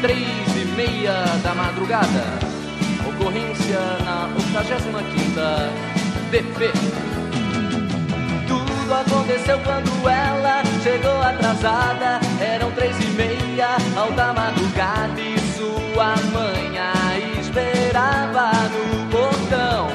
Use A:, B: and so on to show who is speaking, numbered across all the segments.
A: 3:30 da madrugada. Ocorrência na 85ª DP. Tudo aconteceu quando ela chegou atrasada. Eram 3:30, alta madrugada, e sua mãe a esperava no portão.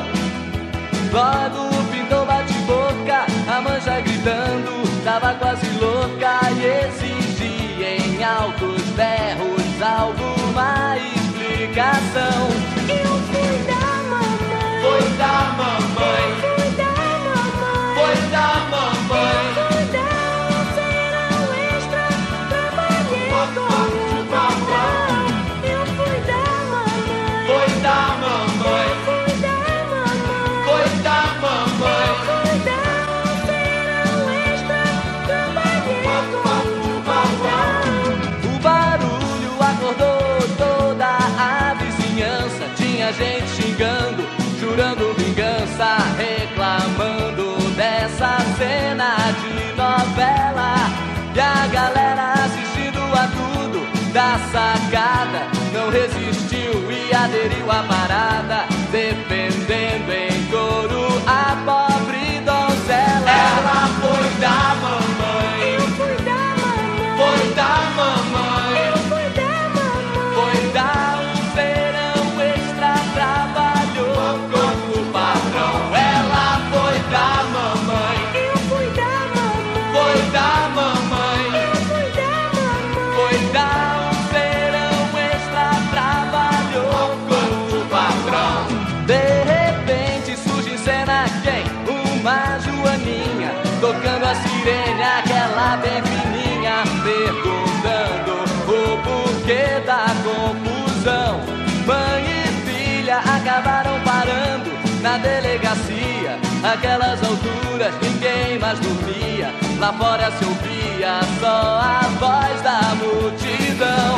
A: Logo pintou bate-boca, a mãe já gritando, tava quase louca e exigia em altos berros alguma explicação.
B: Eu fui da mamãe.
A: Foi da mamãe.
B: Fui da mamãe.
A: Foi da mamãe.
B: Fui dar um serão extra. Trabalhei com o patrão. Eu fui da mamãe.
A: Foi da mamãe.
B: Fui da mamãe.
A: Foi da mamãe.
B: Fui dar um serão extra. Trabalhei com o patrão.
A: O barulho acordou toda a vizinhança. Tinha gente xingando, jurando vingança, reclamando dessa cena de novela. E a galera assistindo a tudo da sacada não resistiu e aderiu à parada, defendendo em coro a pobre donzela. Ela foi da mamãe.
B: Eu fui da mamãe.
A: Foi da mamãe.
B: Eu fui da mamãe.
A: Foi dar um serão extra, trabalhou com o patrão. Ela foi da mamãe.
B: Eu fui da mamãe.
A: Foi da mamãe.
B: Eu fui da mamãe.
A: Foi dar um serão extra, trabalhou com o patrão. De repente surge em cena quem? Uma joaninha, tocando a sirene, aquela bem fininha, perguntando o porquê da confusão. Mãe e filha acabaram parando na delegacia. Aquelas alturas ninguém mais dormia, lá fora se ouvia só a voz da multidão.